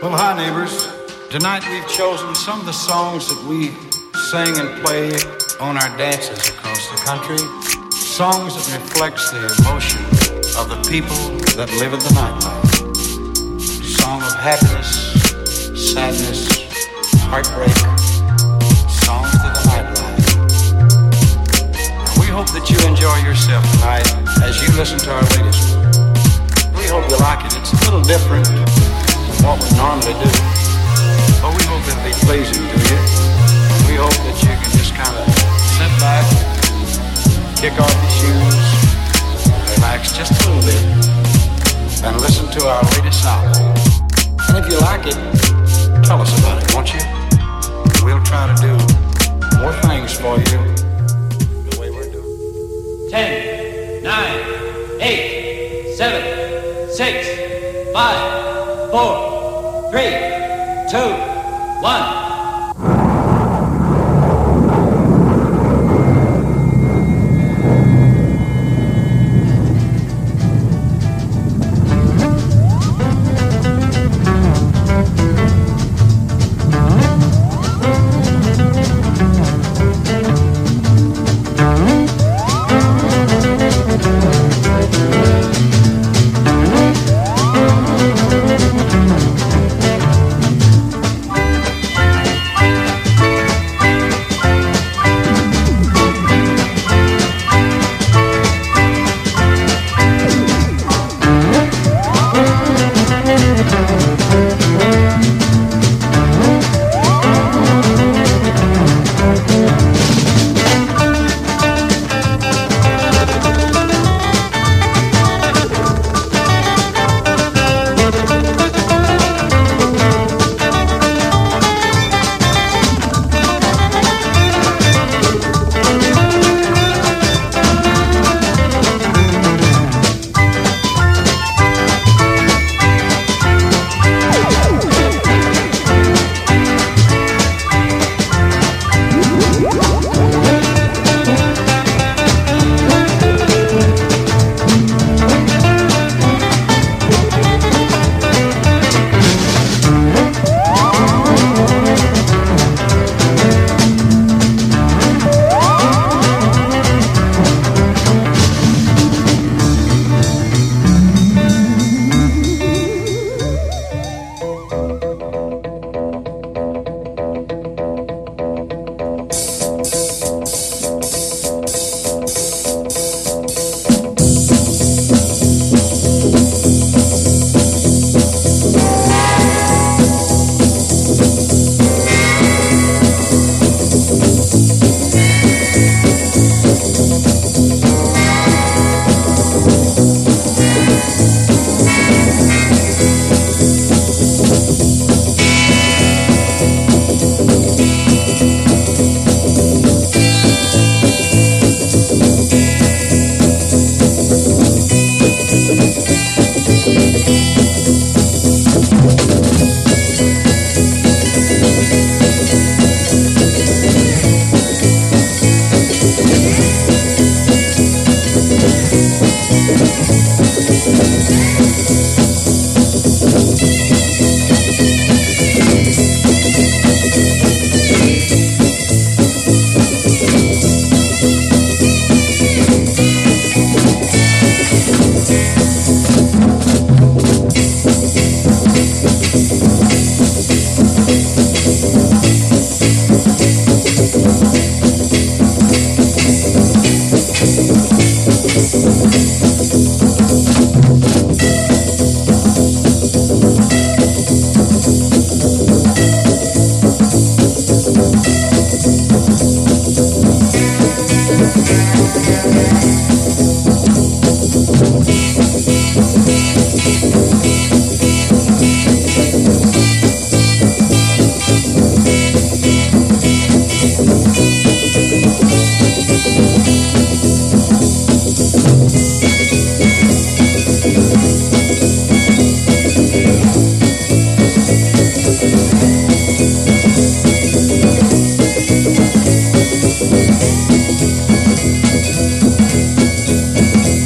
Well, hi, neighbors. Tonight we've chosen some of the songs that we sing and play on our dances across the country. Songs that reflects the emotion of the people that live in the nightlife. Song of happiness, sadness, heartbreak. Songs to the nightlife. And we hope that you enjoy yourself tonight as you listen to our latest. We hope you like it. It's a little different from what we normally do. But we hope it'll be pleasing to you. We hope that you can just kind of sit back, kick off your shoes, relax just a little bit, and listen to our latest album. And if you like it, tell us about it, won't you? We'll try to do more things for you the way we're doing. 10, 9, 8, 7, 6, 5, 4, 3, 2, 1.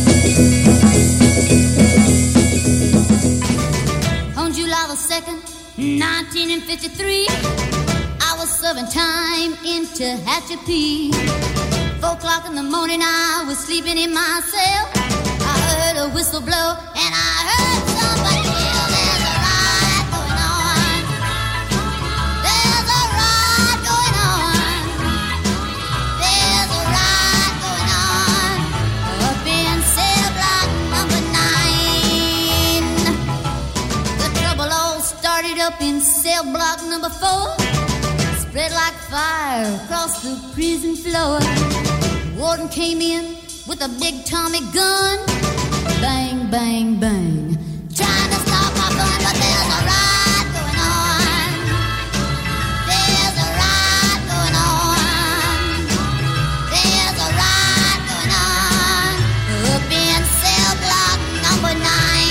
On July the 2nd, 1953, I was serving time in Tehachapi. 4 o'clock in the morning, I was sleeping in my cell. I heard a whistle blow, and I heard somebody yell, "There's a riot going on. There's a riot going on. There's a riot going on up in cell block number 9. The trouble all started up in cell block number 4. Spread like fire across the prison floor. Warden came in with a big Tommy gun. Bang, bang, bang. Trying to stop my fun, but there's a riot going on. There's a riot going on. There's a riot going on up in cell block number 9.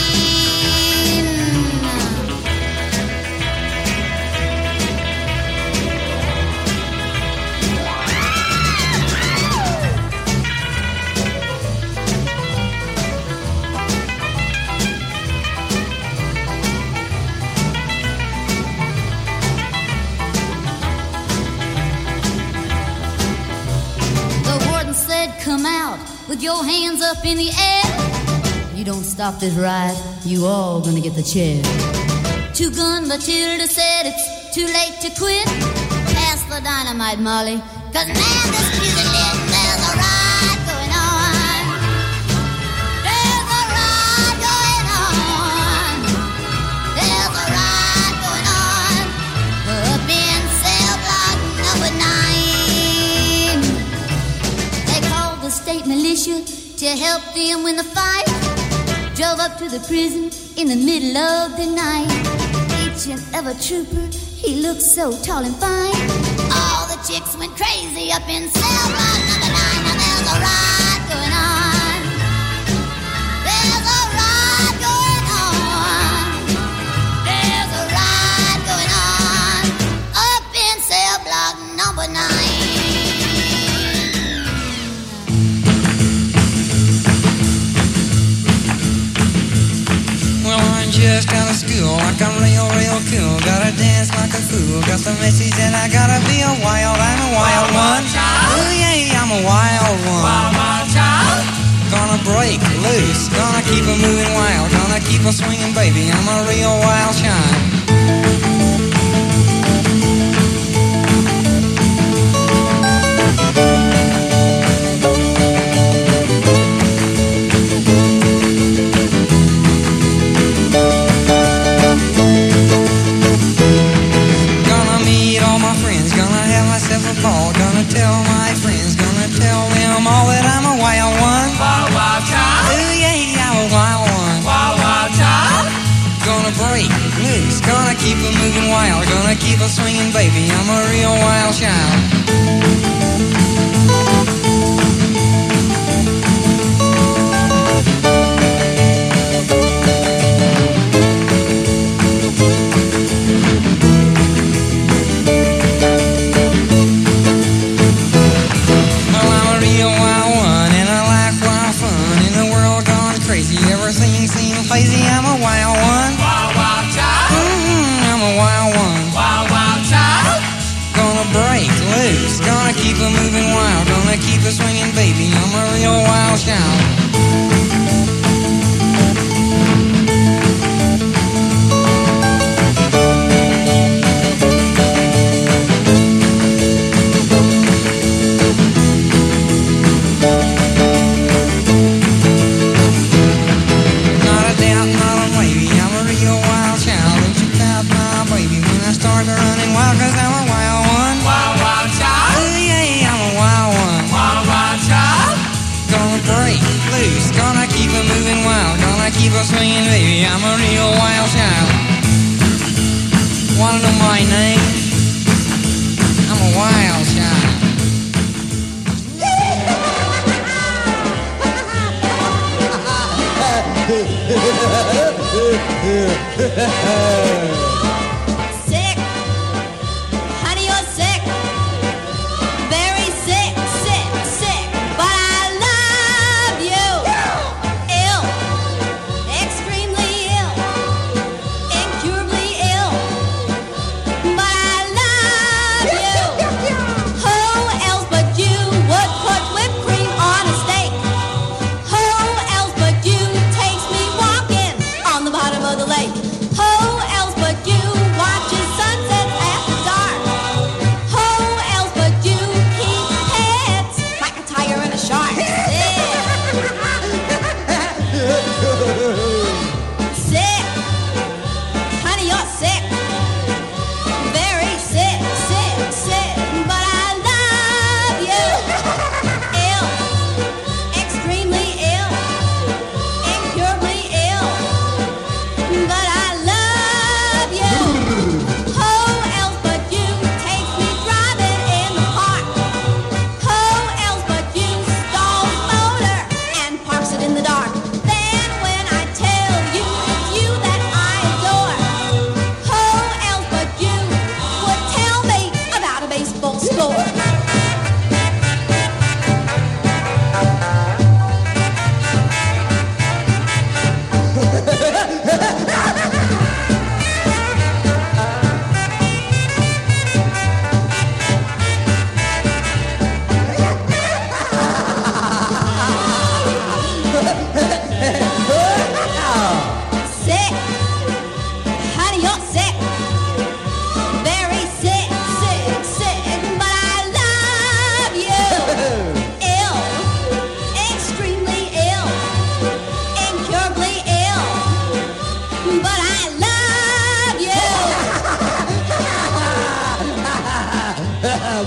Come out with your hands up in the air. You don't stop this riot, you all gonna get the chair. Two-Gun Matilda said it's too late to quit. Pass the dynamite, Molly, 'cause man, this music lit. There's a riot going on. There's a riot going on. There's a riot going on up in cell block number 9. The state militia to help them win the fight. Drove up to the prison in the middle of the night. Each and every trooper, he looked so tall and fine. All the chicks went crazy up in cell block number 9. Now there's a riot going on. There's a riot going on. There's a riot going on up in cell block number 9. Just out of school, like I'm real, real cool. Gotta dance like a fool. Got the message that I gotta be a wild, I'm a wild one. Oh yeah, I'm a wild one. Wild, wild child. Gonna break loose, gonna keep it moving wild. Gonna keep it swinging, baby, I'm a real wild child. Gonna tell my friends, gonna tell them all that I'm a wild one. Wild, wild child. Ooh yeah, I'm a wild one. Wild, wild child. Gonna break loose, gonna keep it moving wild. Gonna keep it swinging, baby, I'm a real wild child. Lazy, I'm a wild one. Wild, wild child. I'm a wild one. Wild, wild child. Gonna break loose, gonna keep it moving wild. Gonna keep it swinging, baby, I'm a real wild child. Keep on swinging, baby, I'm a real wild child. Wanna know my name? I'm a wild child. Sick. Honey, you're sick. Very sick, sick, sick. But I love you. Ill. Extremely ill. Incurably ill.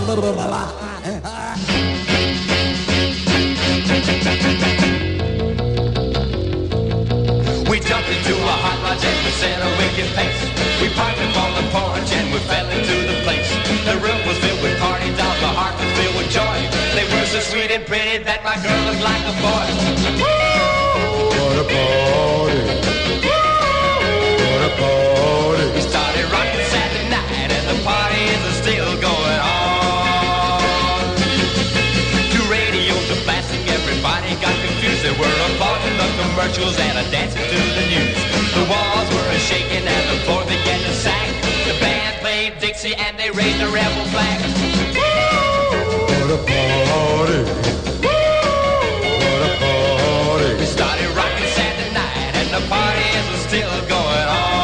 We jumped into a hot rod and we set a wicked pace. We parked up on the porch and we fell into the place. The room was filled with party dolls, the heart was filled with joy. They were so sweet and pretty that my girl looked like a boy. What a party! What a party! We started rocking Saturday night and the party is still going on. Two radios are blasting, everybody got confused. They were applauding the commercials and a dancing to the news. The walls were shaking and the floor began to sag. The band played Dixie and they raised a rebel flag. What a party! What a party! We started rocking Saturday night and the party is still going on.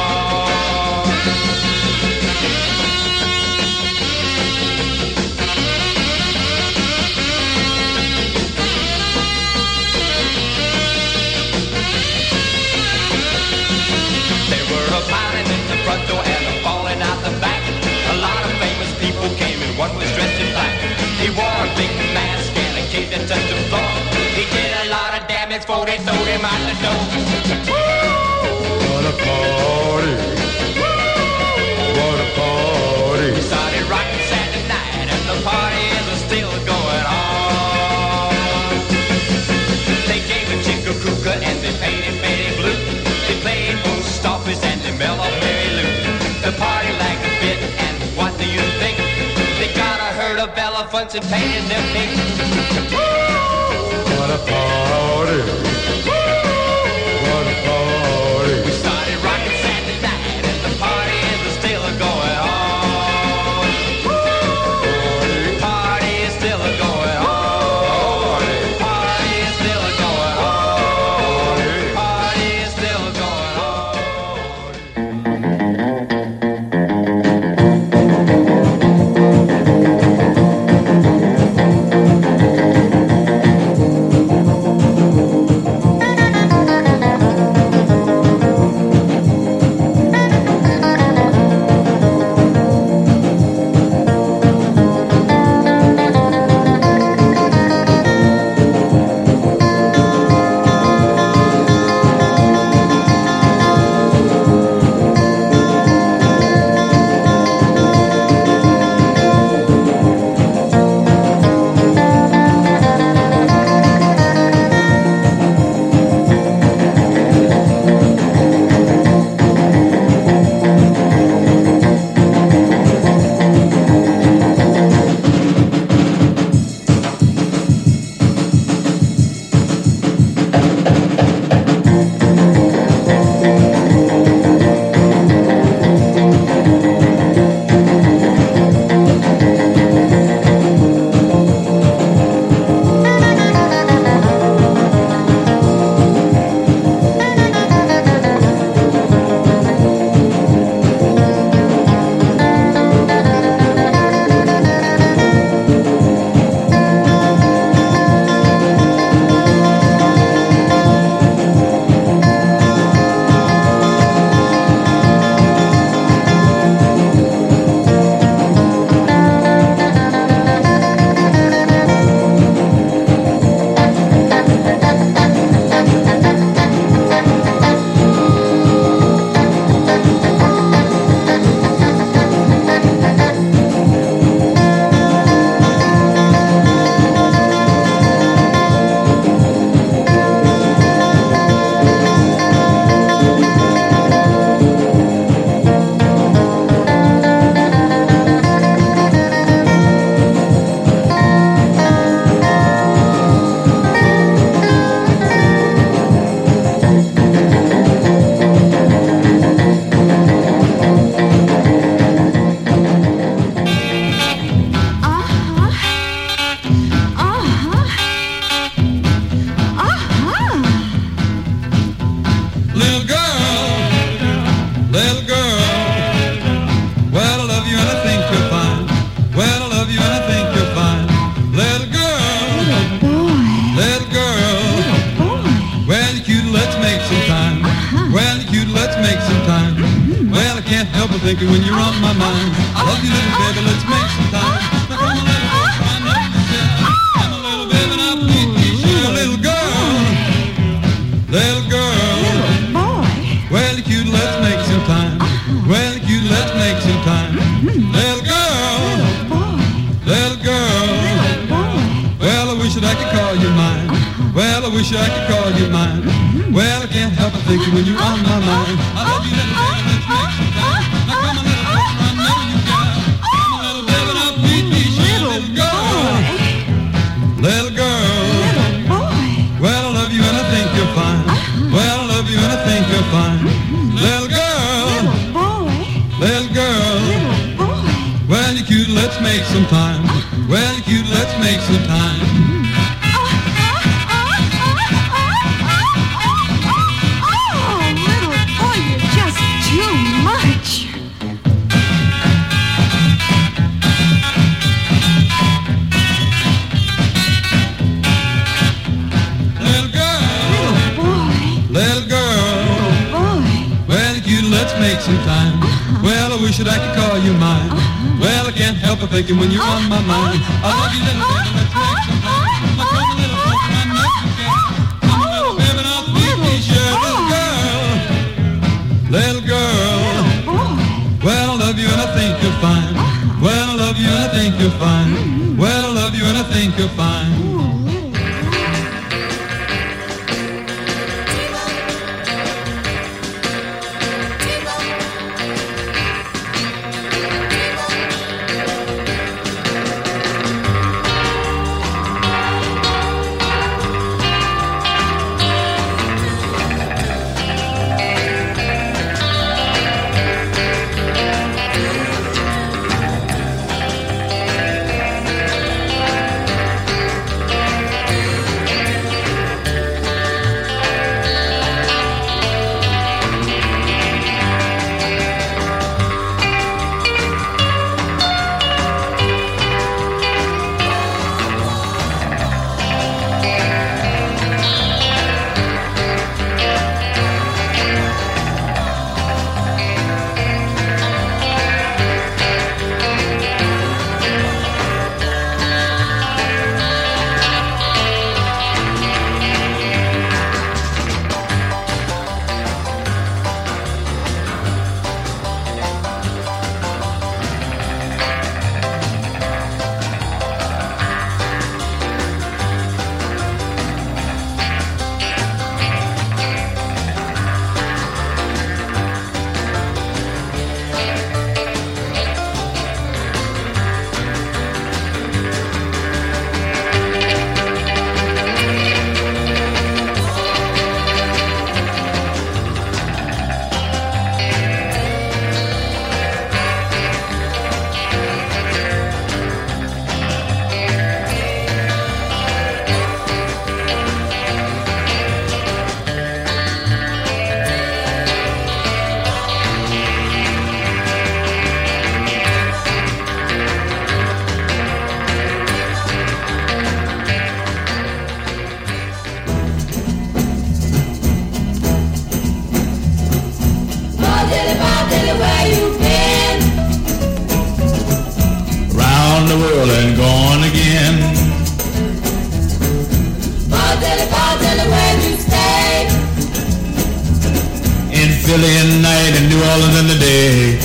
Piling in the front door and a falling out the back. A lot of famous people came and one was dressed in black. He wore a big mask and a cape that touched the floor. He did a lot of damage before they threw him out the door. What a party! What a party! We started rocking Saturday night and the party is still going on. They gave a chick a kooka and they painted Betty blue. They played Mustafa's and they Mel of Mary Lou. The party lagged a bit, and what do you think? They got a herd of elephants and painted them pink. What a party! What a party! We started rocking Saturday night, and the party is still going on. Party is still going on. Party is still going on. Party is still going thinking when you're on my mind. I love you, little baby, let's make some time. Little girl, little girl. Well, I wish that I could call you mine. Well, I wish I could call you mine. Well, I can't help but thinking when you're on my mind. I love you, little baby, let's make some time. Now come on, little closer, I know you got. Come on, little baby, now feed me, little girl. Little girl. Well, I love you and I think you're fine. Well, I love you and I think you're fine. Little girl. Little girl. Well, you're cute, let's make some time. Well, you're cute, let's make some time. Make some time. Well, I wish that I could call you mine. Well, I can't help but thinking when you're on my mind. I love you, little baby, let's make some time. Now come on, little baby, I know you can. Come on, little baby, now feed me, sure, little girl. Well, I love you and I think you're fine. Well, I love you and I think you're fine. Well, I love you and I think you're fine. Philly in the night and New Orleans in the day.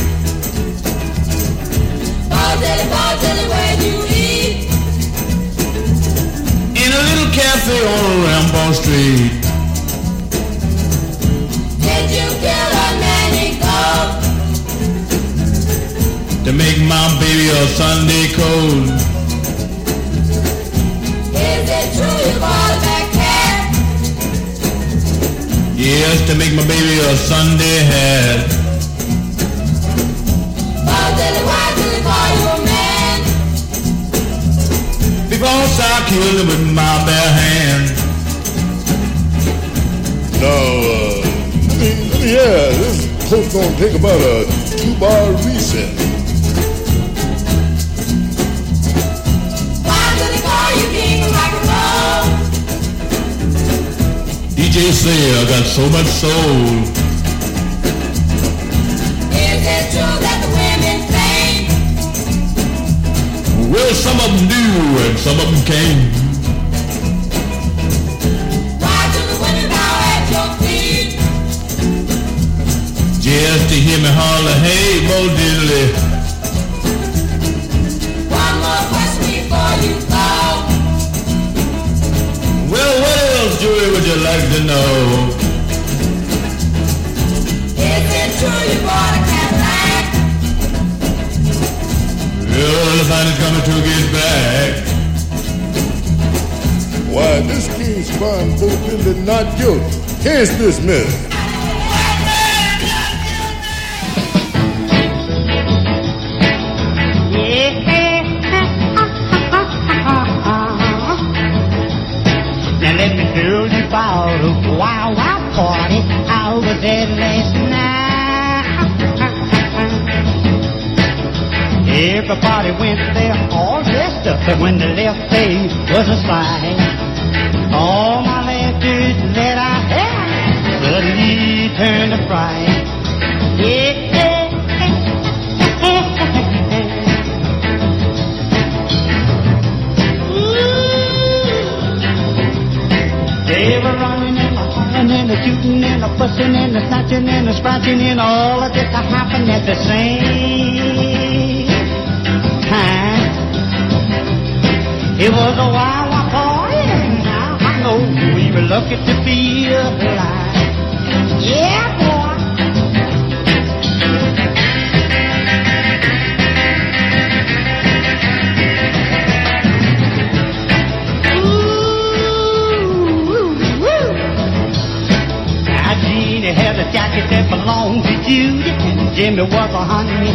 Bartelly, where you eat? In a little cafe on Rambon Street. Did you kill a nanny goat to make my baby a Sunday coat? Is it true you bought that cat? Yes, to make my baby a Sunday hat. Bartelly, why do they call you a man? Because I killed him with my bare hand. Now, this post gonna take about a 2-bar reset. Why do they call you king of rock and roll? DJ say I got so much soul. Is it true that the women sing? Well, some of them do and some of them can't. Why do the women bow at your feet? Just to hear me holler, hey, Bo Diddley. decided gonna to get back. Why, this king's fine fulfilled not guilty. Case dismissed. Now let me tell you about a wild, wild party I was at last night. Everybody went there all dressed up, but when they left there was a sight. All my laughter that I had suddenly turned to fright. They were running and a hollering and a shooting and a fussing and a snatching and a scratching and all of this happened at the same time. It was a wild, wild party, and now I know we were lucky to be alive. Yeah, boy. Jeannie had a jacket that belonged to Judy, and Jimmy was a honey.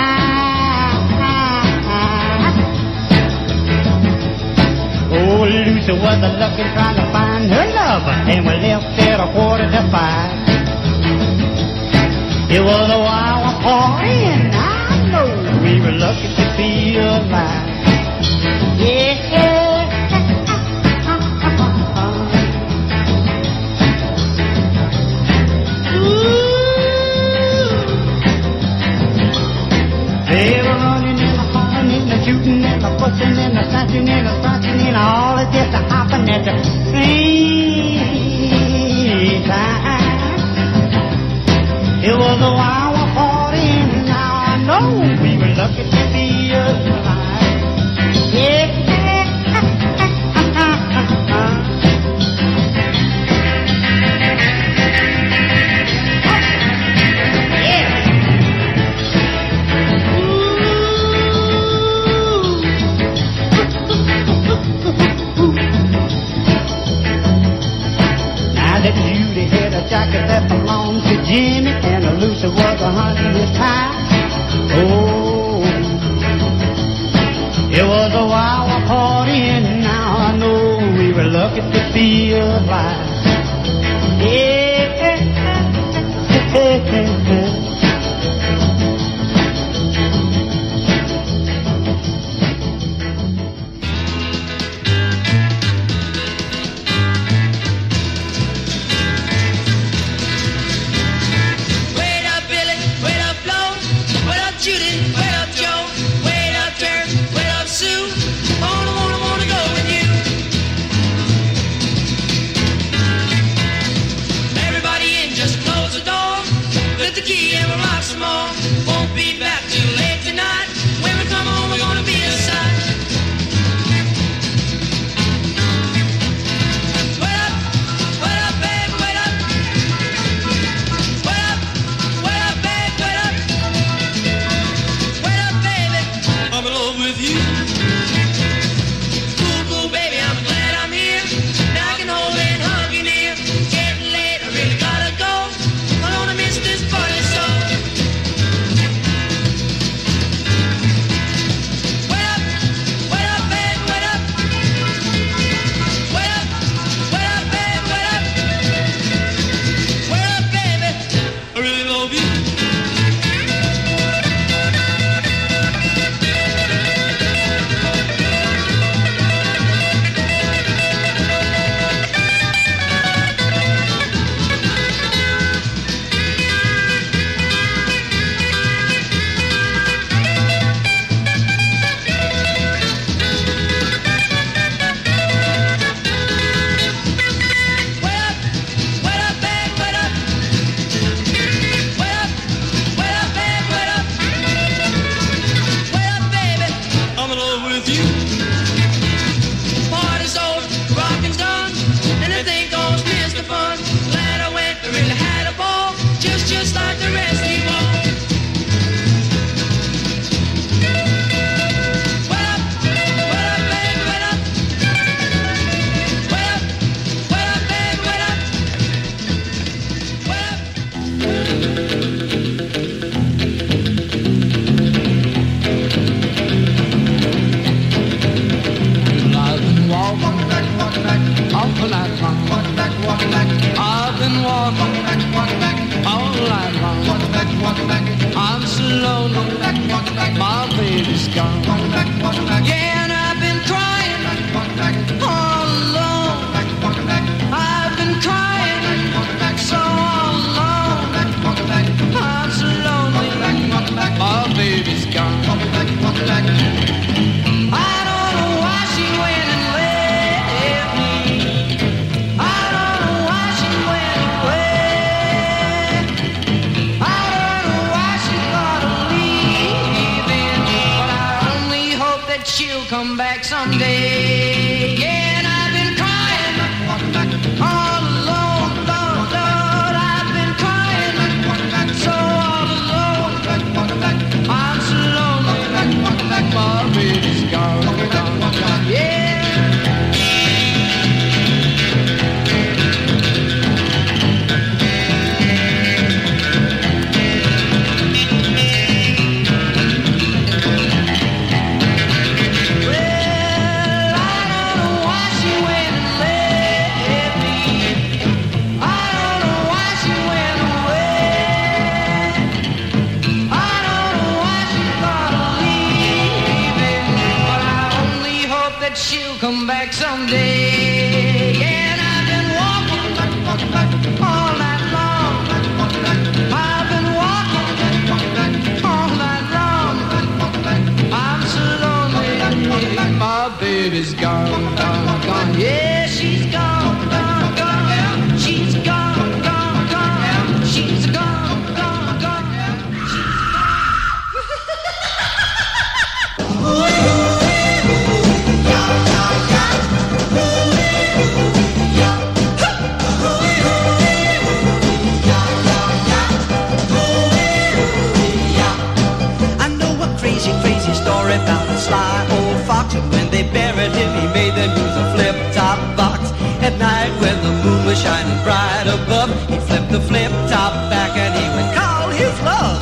Oh, Lucy was a looking, trying to find her lover, and we left there 4:45. It was a wild party, and I know we were lucky to be alive. Yeah. They were running and a hollering and a shooting and a fussing and a snatching and a scratching and all of this happened at the same time. It was a wild, wild party, and now I know we were lucky to be alive. Yeah. Jacket that belonged to Jimmy, and a Lucy was a honey tie. Oh, it was a wild party, and now I know we were lucky to be alive. Yeah. my baby's gone. Yeah, and I've been crying all alone. I've been crying so long. I'm so lonely, my baby's gone. I don't know why she went and left me. I don't know why she went away. I don't know why she thought of leaving, but I only hope that she'll come back someday. Yeah, and I've been crying all alone, Lord, Lord. I've been crying so all alone. I'm so lonely, my baby's gone, gone, gone. Yeah. She'll come back someday. Yeah, and I've been walking all night long. I've been walking all night long. I'm so lonely. My baby's gone, gone, gone. Yeah, she's gone, gone, gone. She's gone, gone, gone. She's gone, gone, gone. Crazy story about a sly old fox, and when they buried him, he made them use a flip-top box. At night, when the moon was shining bright above, he flipped the flip-top back and he would call his love.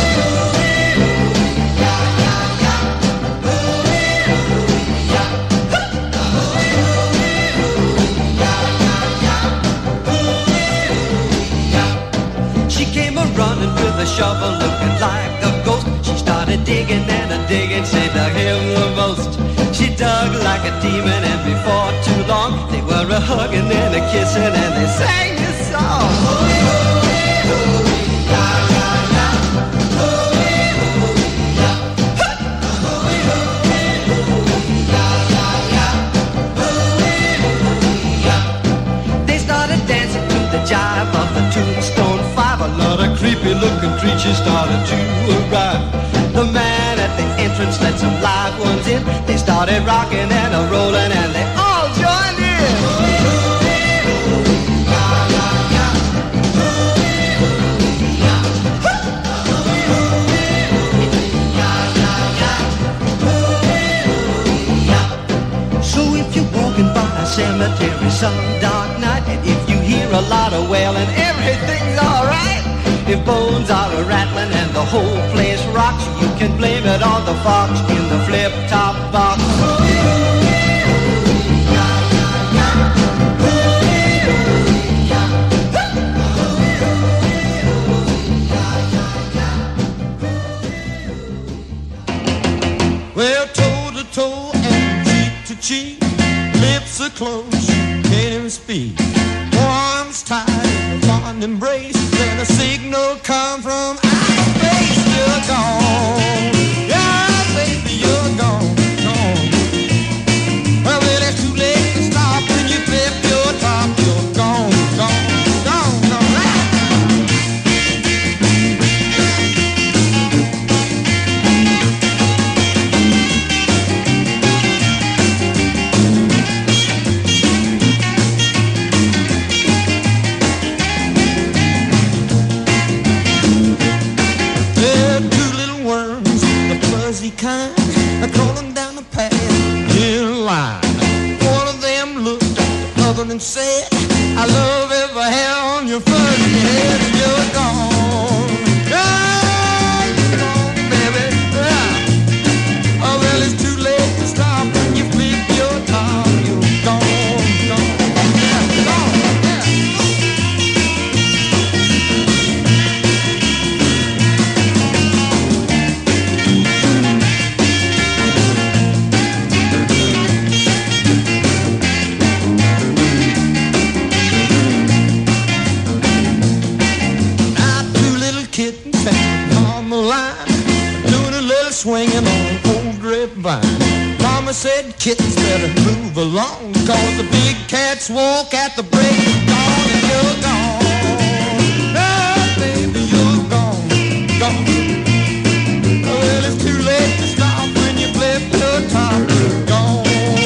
She came a-running with a shovel looking like a ghost. She started digging and a-digging, she dug him the most. She dug like a demon, and before too long they were a-hugging and a-kissing and they sang this song. They started dancing to the jive of the Tombstone Five. A lot of creepy-looking creatures started to arrive. The man at the entrance let some live ones in. They started rocking and a-rolling and they all joined in. So if you're walking by a cemetery some dark night, and if you hear a lot of wailing, everything's alright. If bones are a-rattling and the whole place rocks, you can blame it on the fox in the flip-top box. Well, toe to toe and cheek to cheek, lips are closed, can't even speak. Arms tied in a fond embrace, then a signal come from outer space. You're gone, yeah, baby, you're gone, gone. Well, it's too late to stop when you flip your top. You're gone, gone, gone, gone. Kind of crawling down the path in line. One of them looked at the other and said, I love every hair on your fuzzy head, and you're gone. Gone, gone, baby. Yeah. Oh, well, it's too late to stop when you flip your top. You're gone, gone, yeah, gone, yeah. tail swinging on an old grapevine. Mama said kittens better move along, cause the big cats walk at the break of dawn, and you're gone. Oh, baby, you're gone, gone. Well, it's too late to stop when you flip your top. You're gone.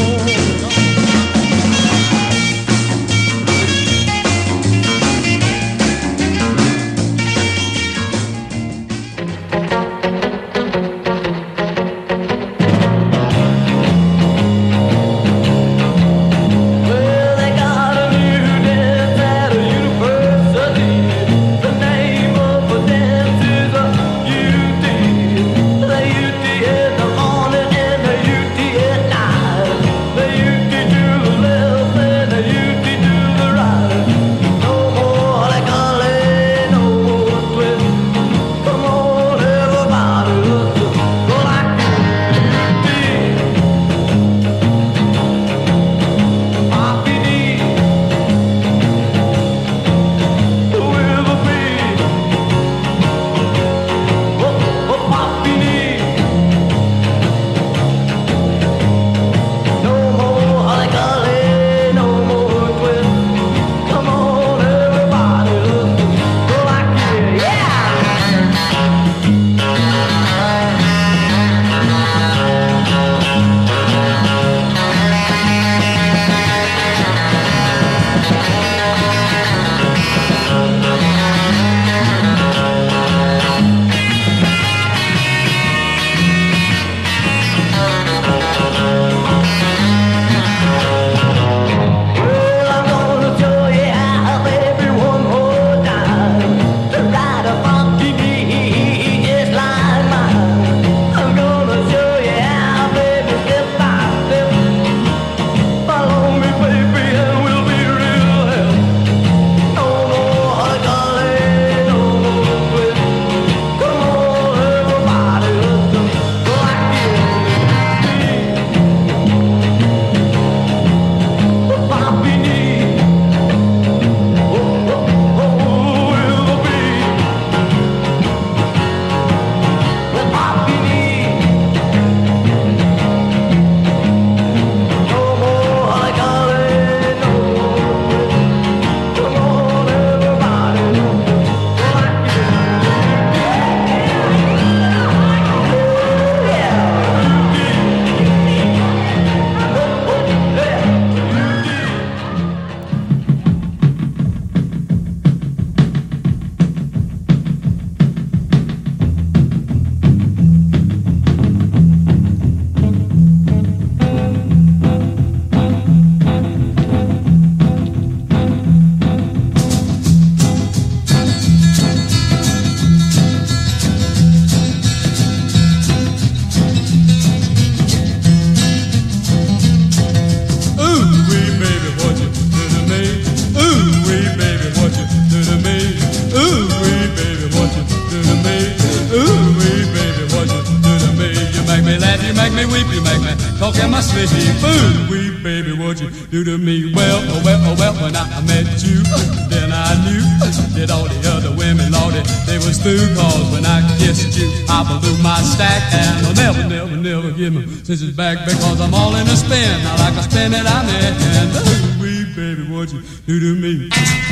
When I met you, then I knew that all the other women, Lordy, they was through. Cause when I kissed you, I blew my stack, and I'll never, never, never give my sisters back, because I'm all in a spin. I like a spin that I'm in. And ooh, wee baby, what you do to me?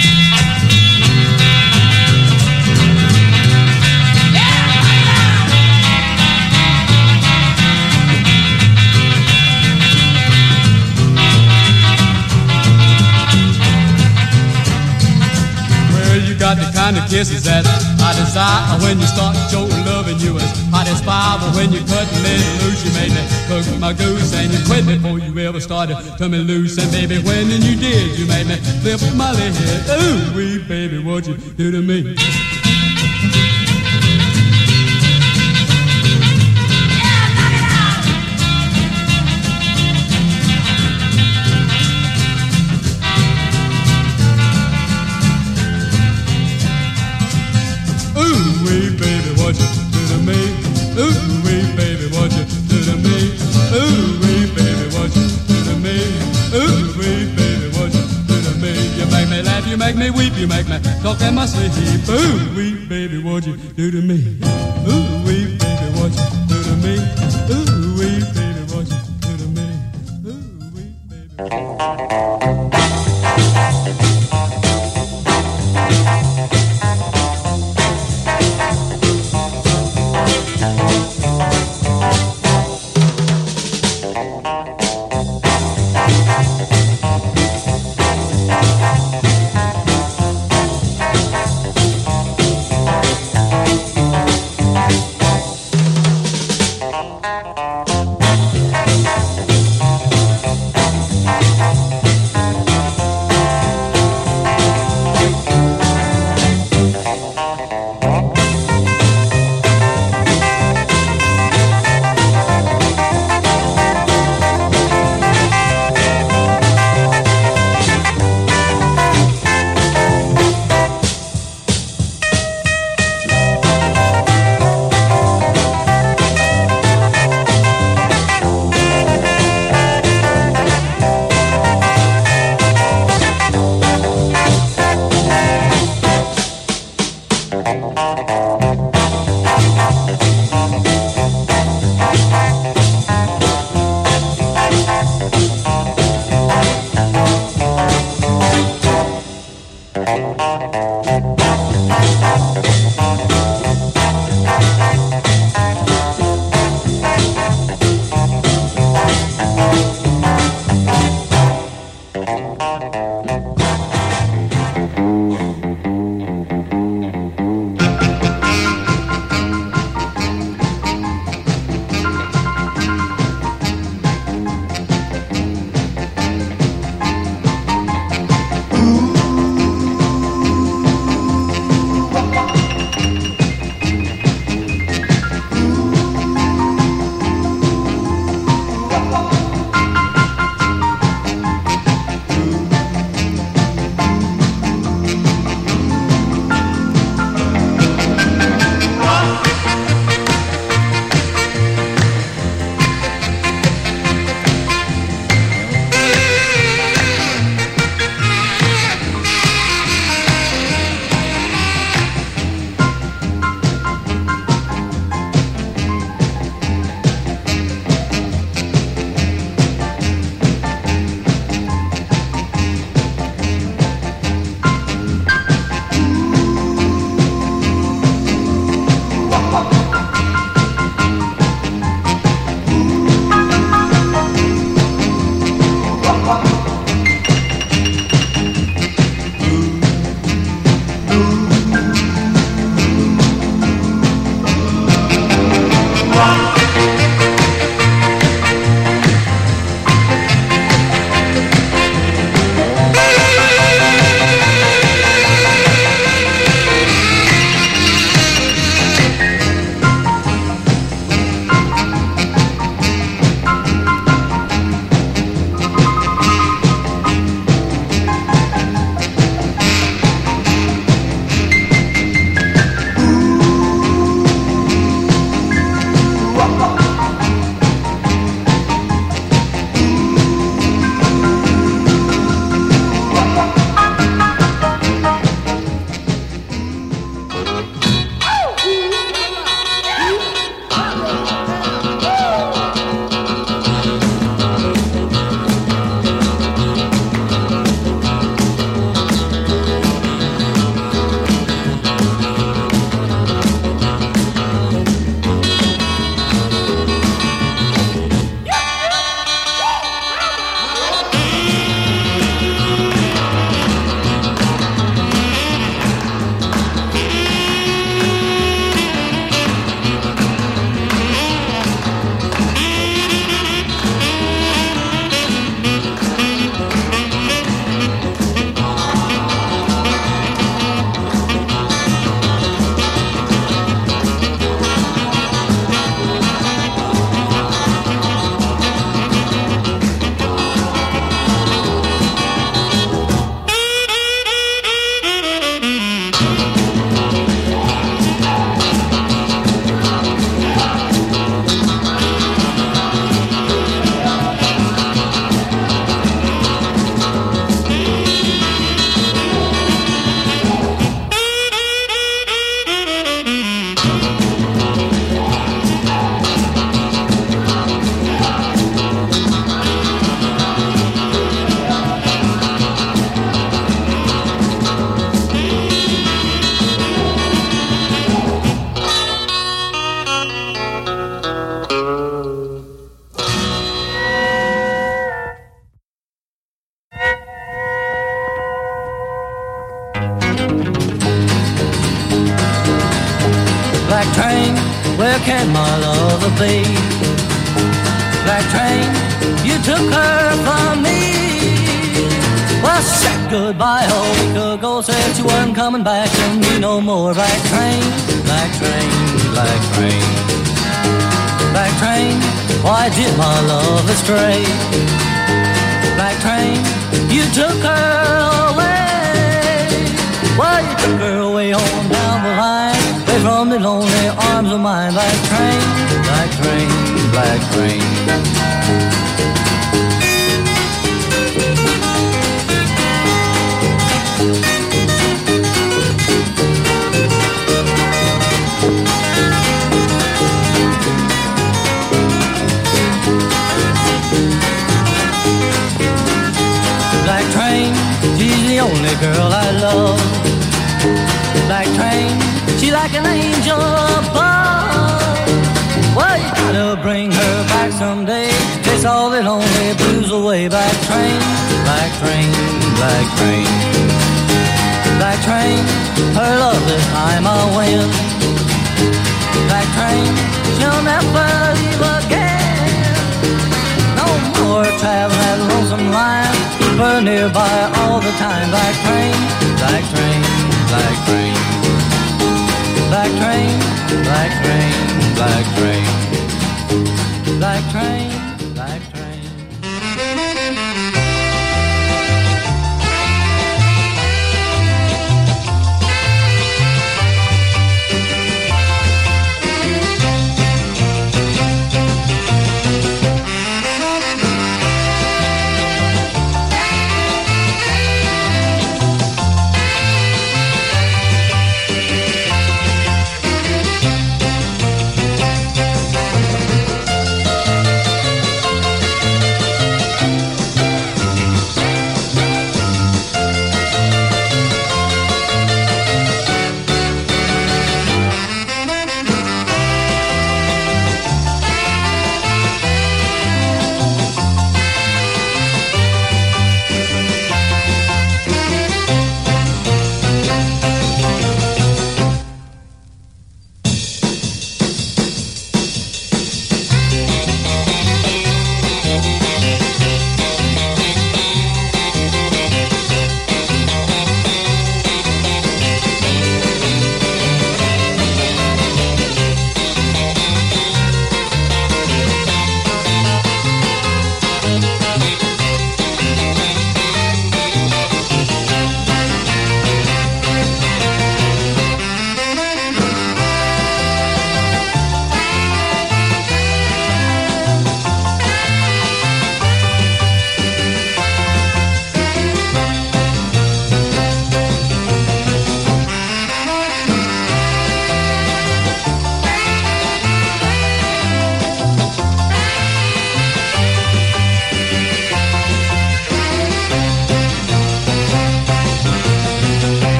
Got the kind of kisses that I desire when you start showing loving you as hot as fire. But when you cut me loose, you made me cook my goose, and you quit before you ever started to me loose. And baby, when you did, you made me flip my lid. Ooh, wee baby, what you do to me? What you do to me? Ooh, wee baby, what you do to me? Ooh, wee baby, what you do to me? Ooh, wee baby, what you do to me? You make me laugh, you make me weep, you make me talk in my sleep. Ooh, wee baby, what you do to me? Ooh, wee baby, what you do to me? Black train, where can my lover be? Black train, you took her from me. Well, said goodbye a week ago, said you weren't coming back to me no more. Black train, black train, black train. Black train, why did my love astray? Black train, you took her away. Well, you took her away on down the line, away from the lonely arms of mine. Black train, black train, black train. Black train, she's the only girl I love. Black train, she like an angel above. Well, you gotta bring her back someday, chase all the lonely blues away. Black train, black train, black train. Black train, her love this time I'll win. Black train, she'll never leave again. No more traveling that lonesome line, keep her nearby all the time. Black train, black train, black train. Black train, black train, black train. Black train, black train.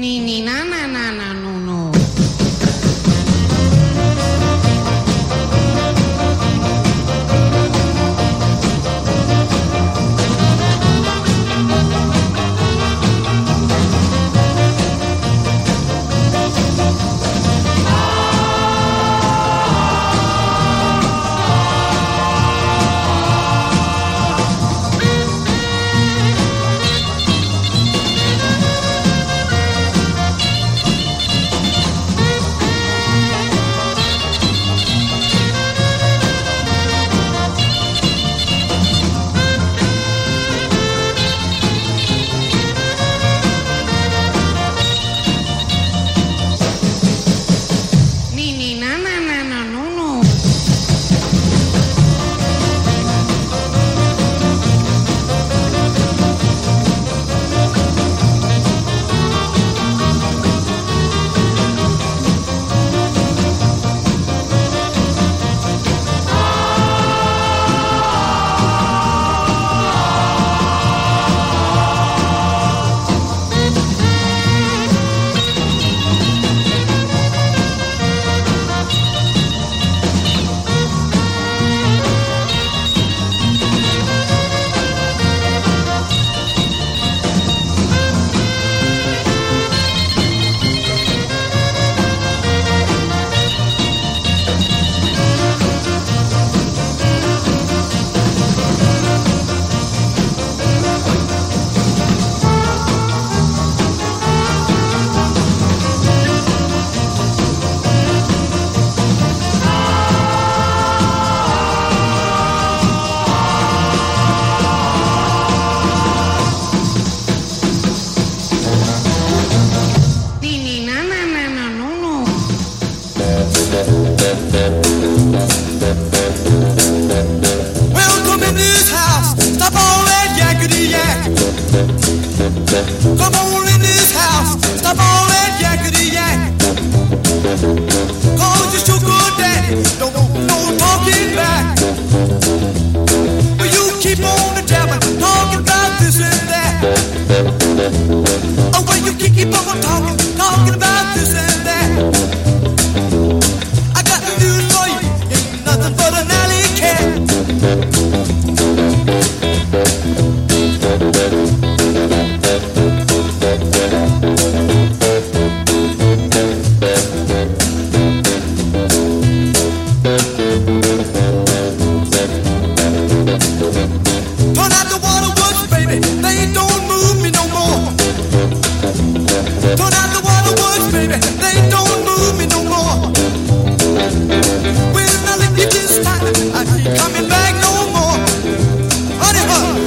Ni ni na na na na no no. Welcome in this house. Stop all that yakety yak. Come on in this house. Stop all that yakety yak. Cause it's your good daddy. No talking back. But you keep on jamming, talking about this and that. Oh, well, you keep on talking about this and that. I got the news for you. Ain't nothing but an alley cat. Turn out the waterworks, baby. They don't move me no more. Turn out the waterworks, baby. They don't move me no more. When I leave you this time, I ain't coming back no more. Honey, honey.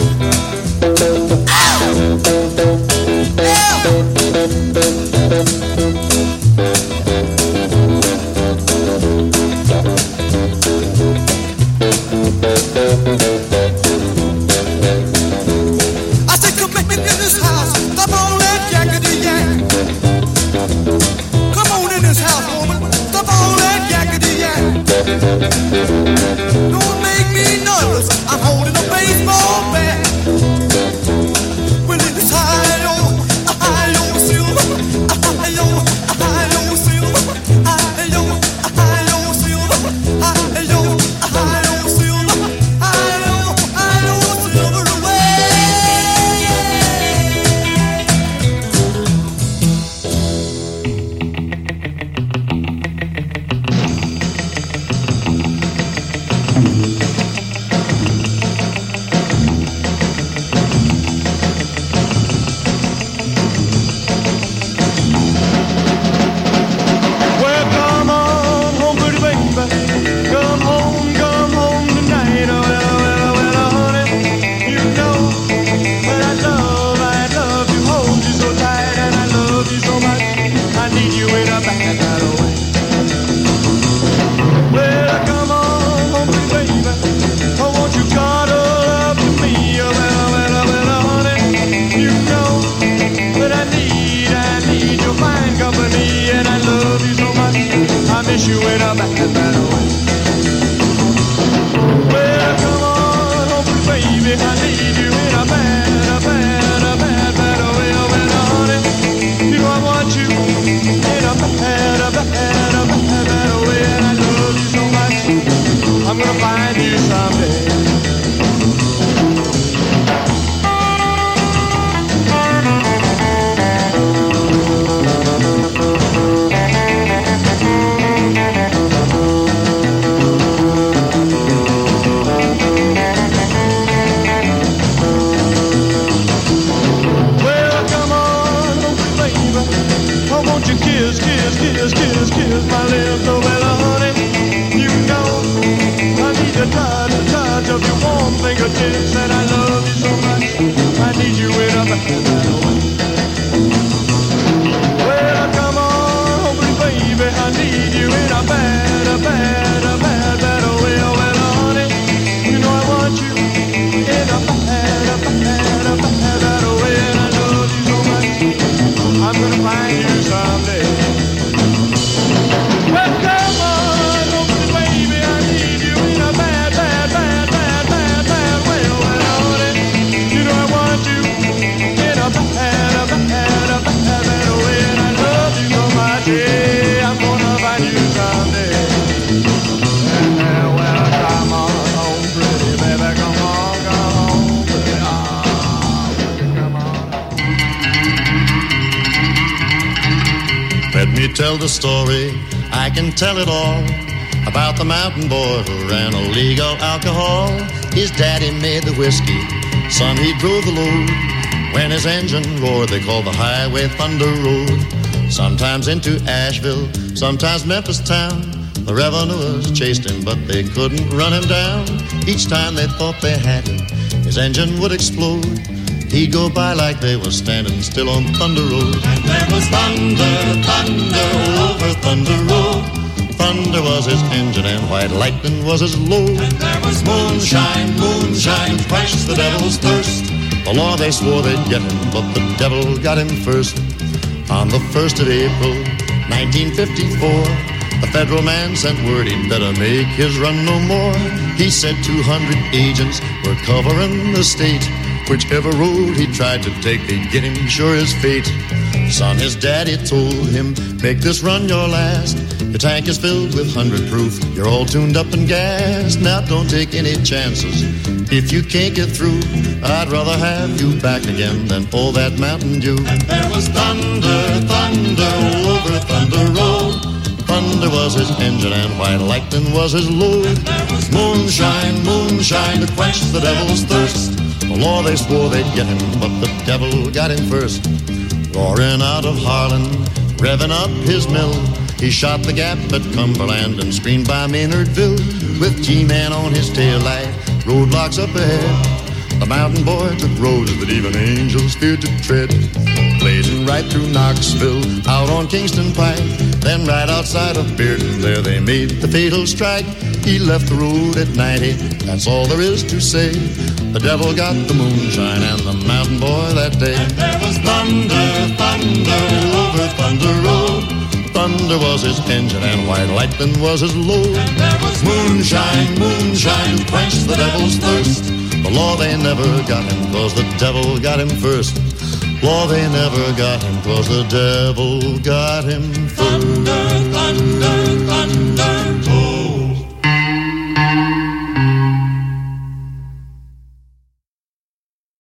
I said, come back in this house. Stop all that yakety yak. Come on in this house, woman. Stop all that yakety yak. Don't make me nervous. I'm holding a baseball bat. Well, it's high-o, silver, high-o, won't you kiss, kiss, kiss, kiss, kiss my lips? Oh, well, honey, you know I need the touch of your warm fingertips, and I love you so much. I need you in a bad way. Well, come on, baby, I need you in a bad way. Oh, well, honey, you know I want you in a bad way, and I love you so much. I'm gonna find you someday. Well, come on, baby, I need you in a bad way. Oh, well, honey, you know I want you in a bad way, and I love you so much. Yeah, I'm gonna find you someday. Well, come on home, pretty baby, come on home, pretty. Come on. Let me tell the story, I can tell it all, about the mountain boy who ran illegal alcohol. His daddy made the whiskey, son he drove the load. When his engine roared, they called the highway Thunder Road. Sometimes into Asheville, sometimes Memphis town. The revenuers chased him, but they couldn't run him down. Each time they thought they had him, his engine would explode. He'd go by like they were standing still on Thunder Road. And there was thunder, thunder over Thunder Road. Thunder was his engine and white lightning was his load. And there was moonshine, moonshine, quenched the devil's thirst. The law they swore they'd get him, but the devil got him first. On the 1st of April, 1954, the federal man sent word he'd better make his run no more. He said 200 agents were covering the state. Whichever road he tried to take, they'd get him sure as fate. Son, his daddy told him, make this run your last. Your tank is filled with 100 proof. You're all tuned up and gassed. Now don't take any chances. If you can't get through, I'd rather have you back again than all that Mountain Dew. And there was thunder, thunder over Thunder Road. Thunder was his engine and white lightning was his load. And there was moonshine, moonshine to quench the devil's thirst. The law they swore they'd get him, but the devil got him first. Roaring out of Harlan, revving up his mill, he shot the gap at Cumberland and screened by Maynardville. With G-Man on his tail light, roadblocks up ahead, the mountain boy took roads that even angels feared to tread. Blazing right through Knoxville, out on Kingston Pike, then right outside of Bearden, there they made the fatal strike. He left the road at 90, that's all there is to say. The devil got the moonshine and the mountain boy that day. And there was thunder, thunder over Thunder Road. Thunder was his engine and white lightning was his load. And there was moonshine, moonshine, quenched the devil's thirst. The law they never got him, 'cause the devil got him first. Law they never got him, 'cause the devil got him first. Thunder, thunder, thunder.